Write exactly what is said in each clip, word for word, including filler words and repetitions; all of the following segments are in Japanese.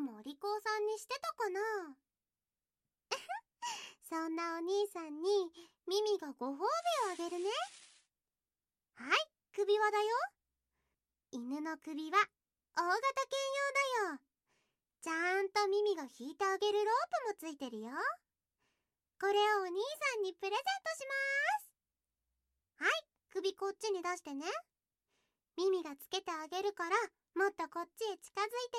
もお利口さんにしてたかな。そんなお兄さんにミミがご褒美をあげるね。はい、首輪だよ。犬の首輪、大型犬用だよ。ちゃんとミミが引いてあげるロープもついてるよ。これをお兄さんにプレゼントします。はい、首こっちに出してね。ミミがつけてあげるから、もっとこっちへ近づいて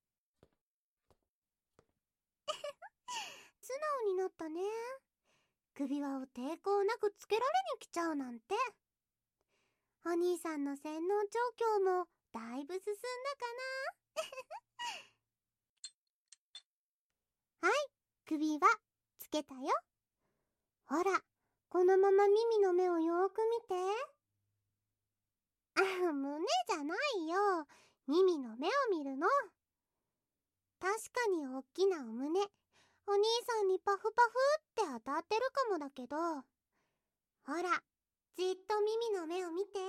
よ。素直になったね。首輪を抵抗なくつけられに来ちゃうなんて。お兄さんの洗脳調教もだいぶ進んだかな。はい、首輪つけたよ。ほら、このままミミの目をよーく見て。あ、胸じゃないよ。ミミの目を見るの。確かにおっきなお胸。お兄さんにパフパフって当たってるかもだけど。ほら、じっとミミの目を見て。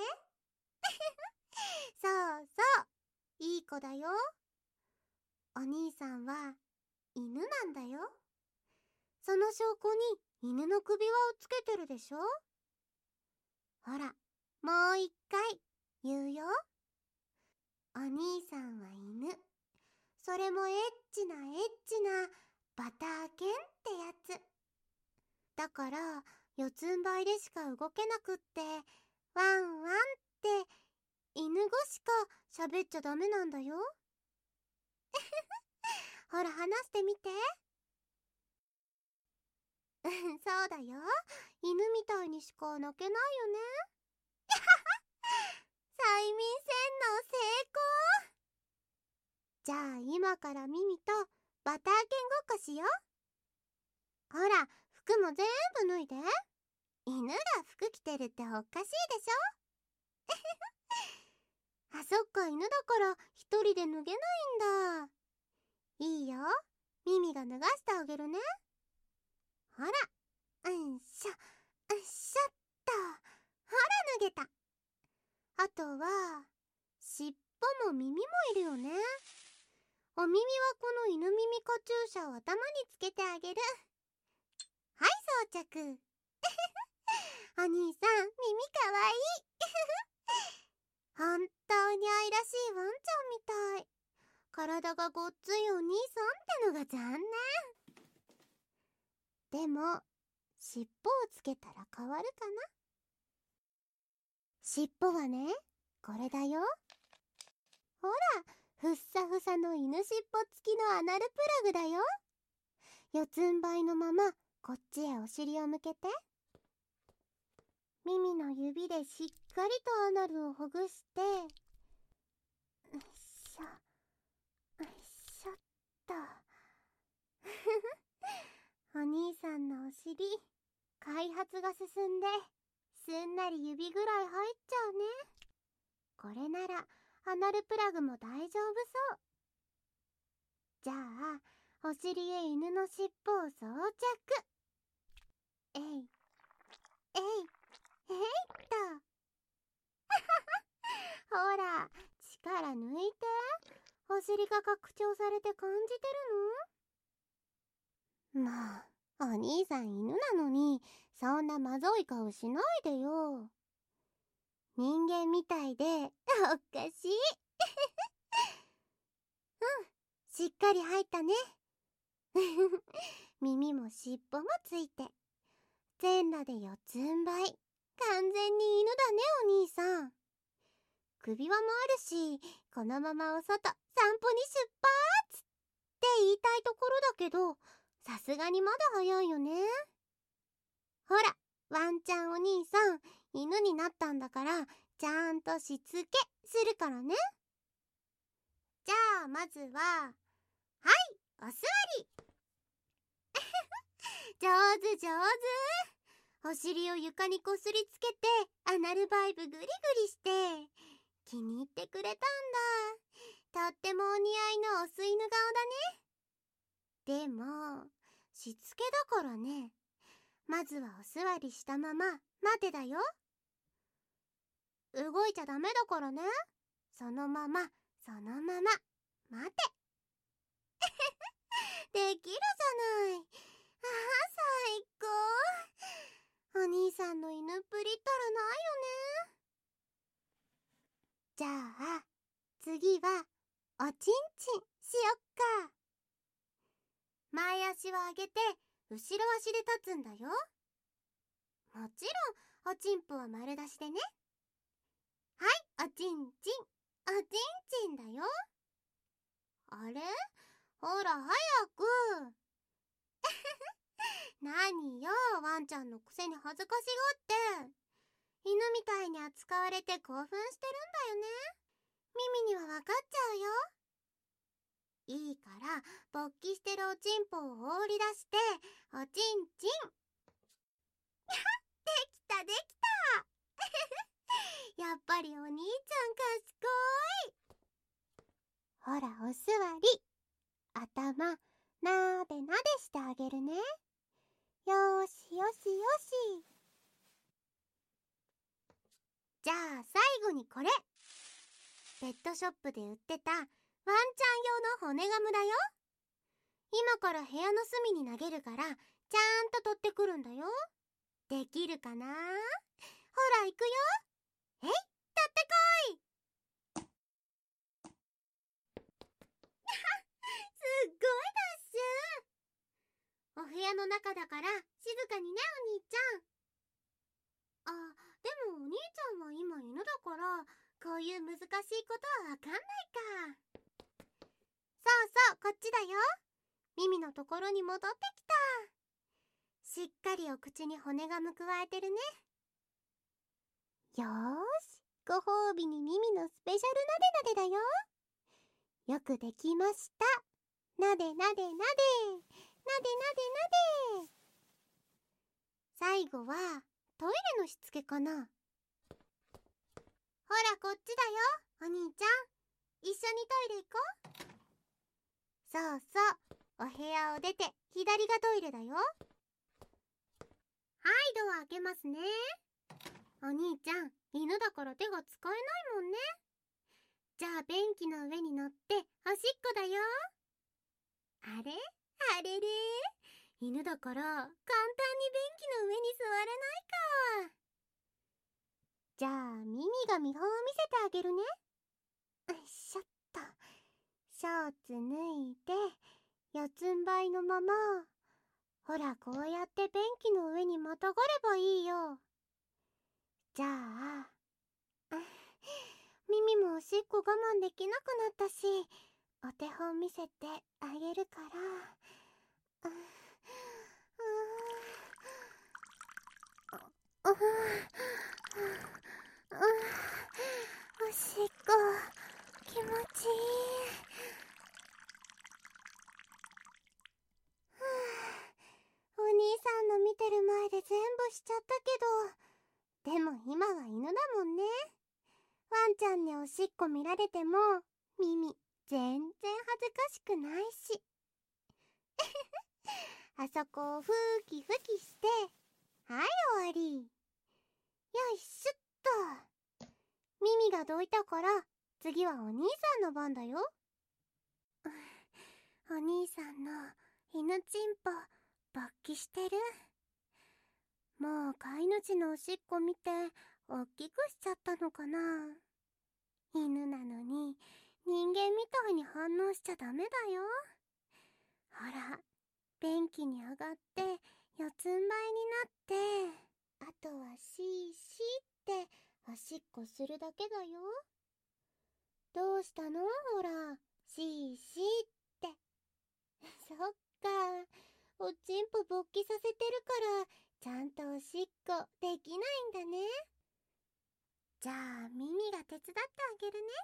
そうそう、いい子だよ。お兄さんは犬なんだよ。その証拠に犬の首輪をつけてるでしょ。ほら、もう一回言うよ。お兄さんは犬。それもエッチなエッチなバター犬ってやつ。だから四つん這いでしか動けなくって、ワンワンって犬語しか喋っちゃダメなんだよ。ほら、話してみて。そうだよ。犬みたいにしか鳴けないよね。催眠洗脳成功。じゃあ今からミミとバター犬ごっこしよう。ほら、服も全部脱いで。犬が服着てるっておかしいでしょ。あ、そっか、犬だから一人で脱げないんだ。いいよ、ミミが脱がしてあげるね。ほら、うんしょ、うんしょっと。ほら、脱げた。あとは尻尾も耳もいるよね。お耳はこの犬耳カチューシャを頭につけてあげる。はい、装着。お兄さん、耳かわいい。本当に愛らしいワンちゃんみたい。体がごっついお兄さんってのが残念。でも尻尾をつけたら変わるかな。尻尾はね、これだよ。ほら、ふっさふさの犬尻尾付きのアナルプラグだよ。四つん這いのままこっちへお尻を向けて。耳の指でしっかりとアナルをほぐして、よいしょよいしょっと。お兄さんのお尻、開発が進んで、すんなり指ぐらい入っちゃうね。これならアナルプラグも大丈夫そう。じゃあお尻へ犬の尻尾を装着。えいえいえいっと。ほら、力抜いて。お尻が拡張されて感じてるの？まあ、お兄さん犬なのにそんなまぞい顔しないでよ。人間みたいでおかしい。うん、しっかり入ったね。耳も尻尾もついて、全裸で四つん這い。完全に犬だね、お兄さん。首輪もあるし、このままお外散歩に出発って言いたいところだけど、さすがにまだ早いよね。ほら、ワンちゃんお兄さん、犬になったんだから、ちゃんとしつけするからね。じゃあまずは、はい、お座り。上手上手。お尻を床にこすりつけて、アナルバイブグリグリして、気に入ってくれたんだ。とってもお似合いのオス犬顔だね。でも、しつけだからね。まずはお座りしたまま、待てだよ。動いちゃダメだからね。そのまま、そのまま、待て。 できるじゃない。ああ、最高。お兄さんの犬っぷりったらないよね。じゃあ、次は、おちんちんしよっか。前足を上げて、後ろ足で立つんだよ。もちろん、おちんぽは丸出しでね。はい、おちんちん。おちんちんだよ。あれ？ほら、早く。何よ、ワンちゃんのくせに恥ずかしがって。犬みたいに扱われて興奮してるんだよね。ミミにはわかっちゃうよ。いいから、勃起してるおちんぽを放り出して、おちんちん。できたできた。やっぱりお兄ちゃん賢い。ほら、お座り。頭、なでなでしてあげるね。よーしよしよし。じゃあ最後にこれ。ペットショップで売ってたワンちゃん用の骨ガムだよ。今から部屋の隅に投げるからちゃんと取ってくるんだよ。できるかな？ほら行くよ。えい、取ってこい。すっごいダッシュ。お部屋の中だから静かにね、お兄ちゃん。あ、でもお兄ちゃんは今犬だからこういう難しいことはわかんないか。そうそう、こっちだよ。ミミのところに戻ってきた。しっかりお口に骨がむくわえてるね。よーし、ご褒美にミミのスペシャルなでなでだよ。よくできました。なでなでなで。なでなでなで。最後はトイレのしつけかな。ほらこっちだよ、お兄ちゃん。一緒にトイレ行こう。そうそう、お部屋を出て左がトイレだよ。はい、ドア開けますね。お兄ちゃん、犬だから手が使えないもんね。じゃあ便器の上に乗っておしっこだよ。あれあれれ、犬だから簡単に便器の上に座れないか。じゃあミミが見本を見せてあげるね。よいしょっと。ショーツ脱いで四つん這いのまま、ほらこうやって便器の上にまたがればいいよ。じゃあミミもおしっこ我慢できなくなったし、お手本見せてあげるから。ううううおしっこ気持ちいい。お兄さんの見てる前で全部しちゃったけど、でも今は犬だもんね。ワンちゃんにおしっこ見られてもミミ全然恥ずかしくないし。あそこをふきふきして、はい終わり。よいしょっと。ミミがどいたから次はお兄さんの番だよ。お兄さんの犬ちんぽ勃起してる。もう飼い主のおしっこ見ておっきくしちゃったのかな。犬なのに人間みたいに反応しちゃダメだよ。ほら、便器に上がって四つん這いになって、あとはシーシーっておしっこするだけだよ。どうしたの？ほら、シーシーって。そっか、おちんぽ勃起させてるからちゃんとおしっこできないんだね。じゃあミミが手伝ってあげるね。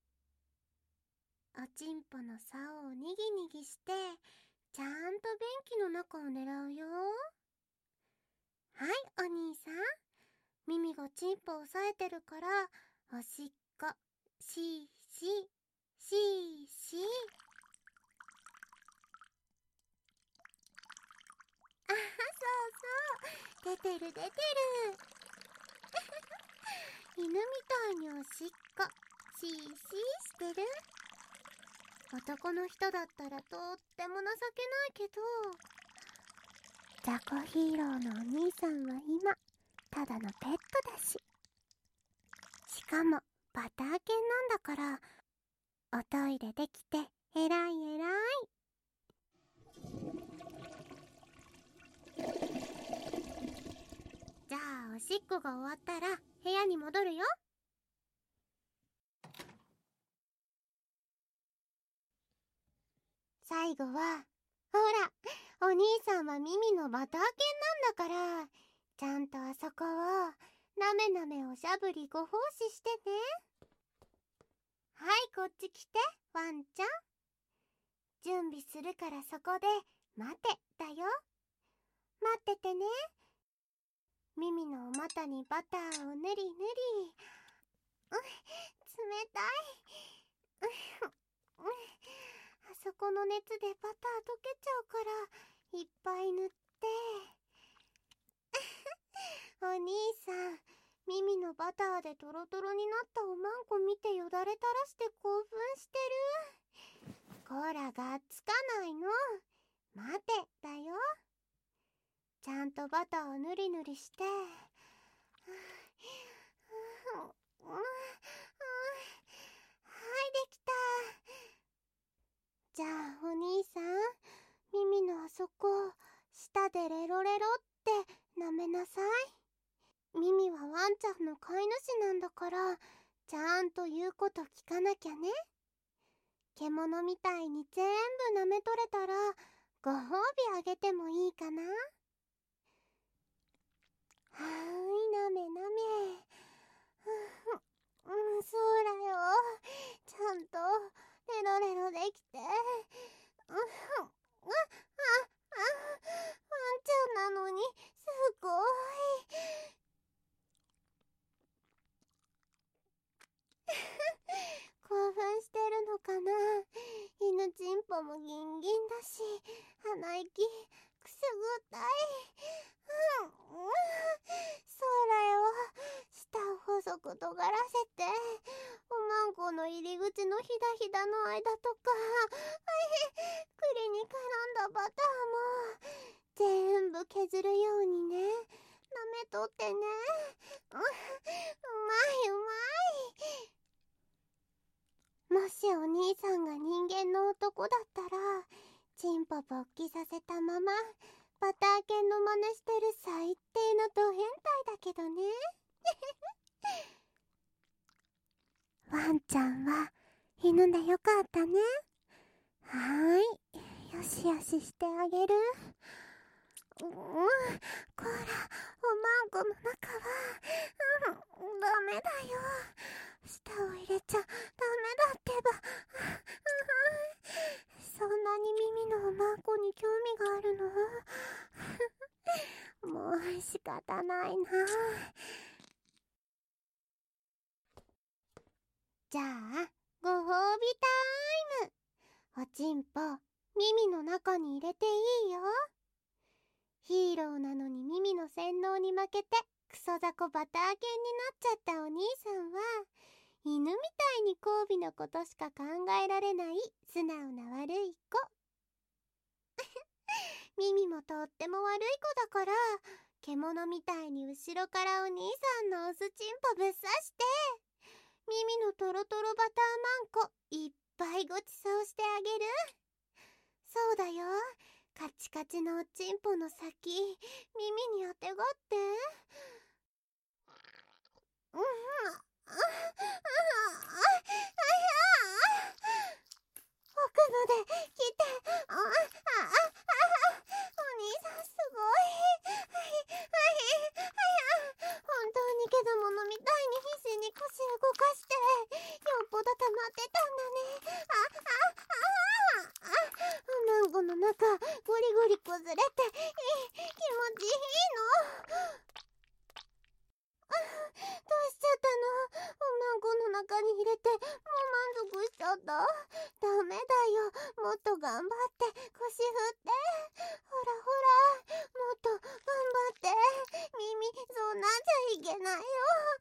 おちんぽの竿をにぎにぎしてちゃんと便器の中を狙うよ。はい、お兄さん。ミミがチンポを押さえてるからおしっこシーシーシーシー。あ、そうそう、出てる出てる。犬みたいにおしっこシーシーしてる。 男の人だったらとっても情けないけど、ザコヒーローのお兄さんは今ただのペットだし、しかもバター犬なんだから、おトイレできてえらいえらい。じゃあおしっこが終わったら部屋に戻るよ。最後は、ほら、お兄さんはミミのバター犬なんだから、ちゃんとあそこをなめなめおしゃぶりご奉仕してね。はい、こっち来て、ワンちゃん。準備するからそこで待てだよ。待っててね。ミミのお股にバターをぬりぬり。う、冷たい。う、う、あそこの熱でバター溶けちゃうから、いっぱい塗って。お兄さん、ミミのバターでトロトロになったおまんこ見てよだれ垂らして興奮してる。こら、がっつかないの。待てだよ。ちゃんとバターをぬりぬりして。はい、できた。じゃあお兄さん、ミミのあそこ舌でレロレロって舐めなさい。ミミはワンちゃんの飼い主なんだから、ちゃんと言うこと聞かなきゃね。獣みたいに全部舐めとれたらご褒美あげてもいいかな。はーい、なめなめ。うん、うん、そうだよ。ちゃんとレロレロできて。うん、うん、あ、あ、あ、ワンちゃんなのにすごい。興奮してるのかな。犬ちんぽもギンギンだし、鼻息くすぐったい。うん、うん、そうだよ。舌を細く尖らせて、おまんこの入り口のひだひだの間とか、栗に絡んだバターも全部削るようにね、舐めとってね。う、うまいうまい。もしお兄さんが人間の男だったら、チンポ勃起させたままバター犬の真似してる最低のド変態だけどね。ワンちゃんは犬でよかったね。はーい、よしよししてあげる。うん、こら、おまんこの中は、うん、ダメだよ。舌を入れちゃダメだってば。そんなに耳のおまんこに興味があるの？もう仕方ないな。じゃあ、ご褒美タイム。おちんぽ、耳の中に入れていいよ。ヒーローなのに耳の洗脳に負けてクソザコバター犬になっちゃったお兄さんは、犬みたいに交尾のことしか考えられない素直な悪い子。ミミもとっても悪い子だから、獣みたいに後ろからお兄さんのオスチンポぶっ刺して、ミミのトロトロバターマンコいっぱいごちそうしてあげる。そうだよ。カチカチのおちんぽの先、耳にあてがって。うん、あ、あ、あ、奥まで来て。あ、あ、あ、お兄さんすごい。はい、はい、はい。本当にけど物みたいに必死に腰を動かして、よっぽど溜まってたんだね。あ、あ、あ、あ、おまんこの中、ゴリゴリ崩れて、いい、気持ちいいの。どうしちゃったの？おまんこの中に入れて、もう満足しちゃった。ダメだよ。もっと頑張って、腰振って。ほらほら、もっと頑張って。耳、そうなんじゃいけないよ。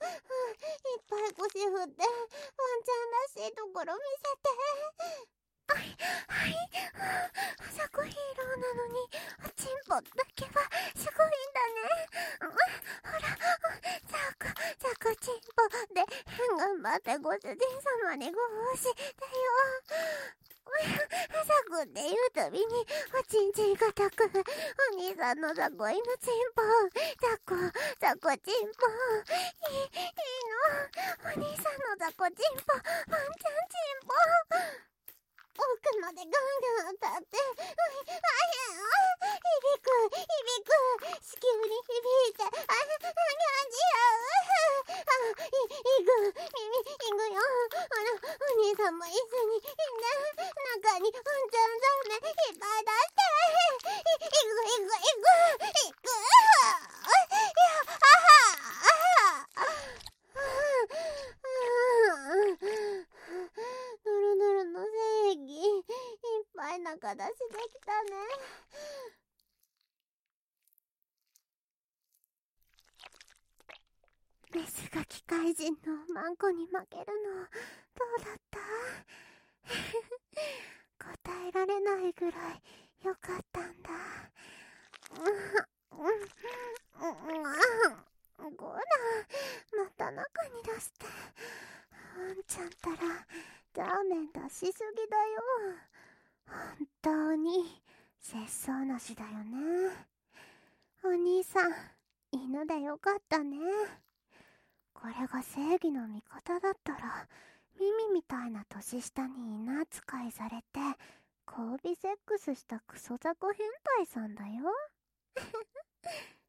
いっぱい腰振って、ワンちゃんらしいところ見せて。あ、 はいはい、ザコヒーローなのにおちんぽだけはすごいんだね。ほら、ザコザコちんぽで頑張ってご主人様にご奉仕だよ。ザコって言うたびにおちんちんがたく、お兄さんのザコ犬ちんぽ、ザコザコちんぽ、いいいいの、お兄さんのザコちんぽ、ワンちゃんちんぽ、奥までガンガン当たって、ああ響く響く、子宮に響いて、あ感じ合う、あいいく耳いくよ、あのお兄さんも一緒にね、中にうんちゃんザメいっぱい出して、いくいくいくいく、いやあはあぬるぬるの正義いっぱい中出しできたね。メスが機械人のマンコに負けるのどうだった？答えられないぐらいよかったんだ。ごらん、また中に出して。うんちゃんたらラーメン出しすぎだよ。本当に節操なしだよね。お兄さん、犬でよかったね。これが正義の味方だったら、ミミみたいな年下に犬扱いされて交尾セックスしたクソ雑魚変態さんだよ。